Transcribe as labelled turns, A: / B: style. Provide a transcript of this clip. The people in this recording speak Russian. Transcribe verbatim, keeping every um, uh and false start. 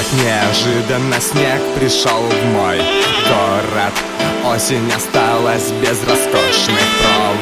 A: Неожиданно снег пришел в мой город. Осень осталась без роскошных пров.